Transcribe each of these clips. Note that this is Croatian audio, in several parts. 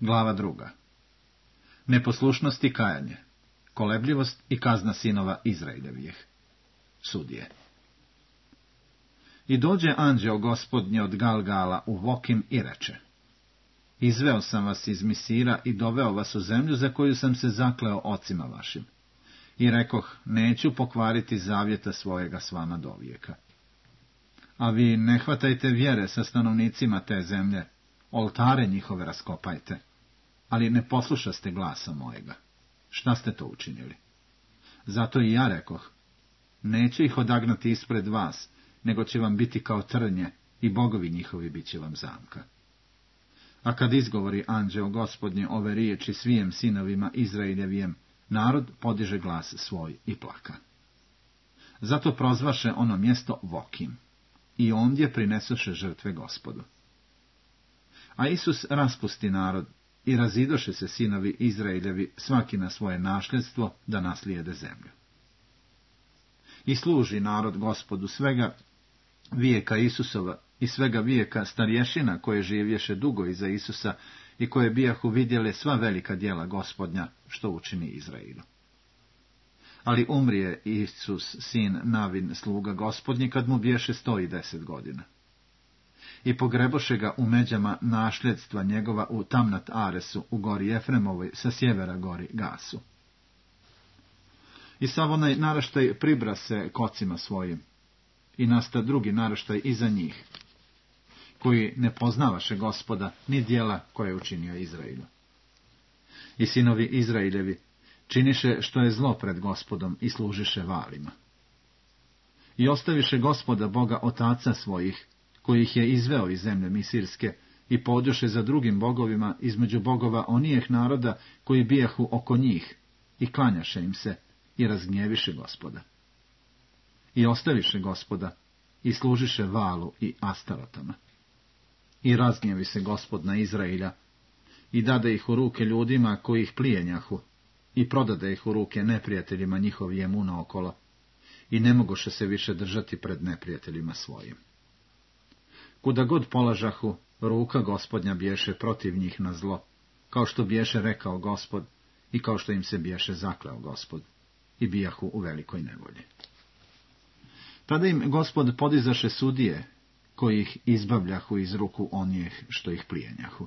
Glava 2. Neposlušnost i kajanje, kolebljivost i kazna sinova Izraeljevih. Sudije. I dođe anđeo Gospodnji od Galgala u Vokim i reče: Izveo sam vas iz Misira i doveo vas u zemlju za koju sam se zakleo ocima vašim. I rekoh, neću pokvariti zavjeta svojega s vama dovijeka. A vi ne hvatajte vjere sa stanovnicima te zemlje, oltare njihove raskopajte, ali ne poslušaste glasa mojega. Šta ste to učinili? Zato i ja rekoh, neću ih odagnati ispred vas, nego će vam biti kao trnje i bogovi njihovi bit će vam zamka. A kad izgovori anđeo Gospodnji ove riječi svijem sinovima Izraeljevijem, narod podiže glas svoj i plaka. Zato prozvaše ono mjesto Vokim, i ondje prinesoše žrtve Gospodu. A Isus raspusti narod, i razidoše se sinovi Izraeljevi svaki na svoje našljedstvo da naslijede zemlju. I služi narod Gospodu svega vijeka Isusova i svega vijeka starješina koje živješe dugo iza Isusa i koje bijahu vidjele sva velika djela Gospodnja što učini Izraelu. Ali umrije Isus, sin Navin, sluga Gospodnji, kad mu biješe 110 godina. I pogreboše ga u međama našljedstva njegova u Tamnat Aresu, u gori Efremovoj, sa sjevera gori Gasu. I sav onaj naraštaj pribra se kocima svojim, i nasta drugi naraštaj iza njih, koji ne poznavaše Gospoda, ni djela koje je učinio Izraelu. I sinovi Izraeljevi činiše što je zlo pred Gospodom i služiše valima. I ostaviše Gospoda Boga otaca svojih, koji ih je izveo iz zemlje Misirske, i pođoše za drugim bogovima između bogova onijeh naroda koji bijahu oko njih, i klanjaše im se, i razgnjeviše Gospoda. I ostaviše Gospoda, i služiše Valu i Astarotama. I razgnjevi se Gospod na Izraelja, i dade ih u ruke ljudima koji ih plijenjahu, i prodade ih u ruke neprijateljima njihovim unaokolo, i ne mogoše se više držati pred neprijateljima svojim. Kuda god polažahu, ruka Gospodnja biješe protiv njih na zlo, kao što biješe rekao Gospod, i kao što im se biješe zakleo Gospod, i bijahu u velikoj nevolji. Tada im Gospod podizaše sudije, koji ih izbavljahu iz ruku onijeh što ih plijenjahu.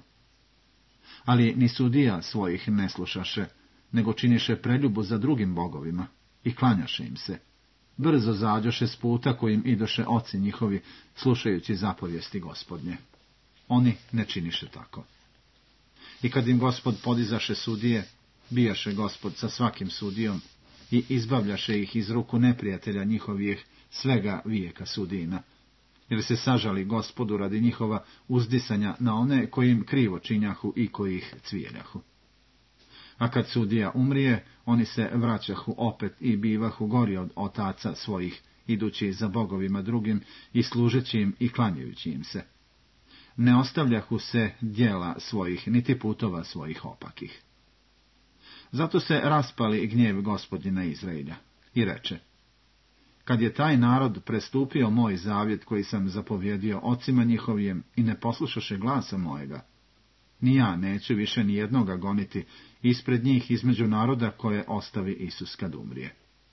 Ali ni sudija svojih ne slušaše, nego činiše preljubu za drugim bogovima, i klanjaše im se. Brzo zađoše s puta kojim idoše oci njihovi, slušajući zapovijesti Gospodnje. Oni ne činiše tako. I kad im Gospod podizaše sudije, bijaše Gospod sa svakim sudijom i izbavljaše ih iz ruku neprijatelja njihovih svega vijeka sudijina, jer se sažali Gospodu radi njihova uzdisanja na one koji im krivo činjahu i koji ih cvijeljahu. A kad sudija umrije, oni se vraćahu opet i bivahu gori od otaca svojih, idući za bogovima drugim i služeći im i klanjajući im se. Ne ostavljahu se djela svojih, niti putova svojih opakih. Zato se raspali gnjev Gospodnji na Izraelja i reče: Kad je taj narod prestupio moj zavjet koji sam zapovjedio ocima njihovim i ne poslušaše glasa mojega, ni ja neću više ni jednoga goniti ispred njih između naroda koje ostavi Isus kad umrije.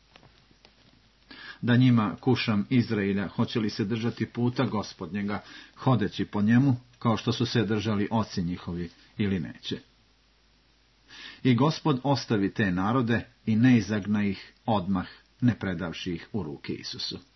Da njima kušam Izraelja, hoće li se držati puta Gospodnjega, hodeći po njemu, kao što su se držali oci njihovi, ili neće. I Gospod ostavi te narode i ne izagna ih odmah, ne predavši ih u ruke Isusu.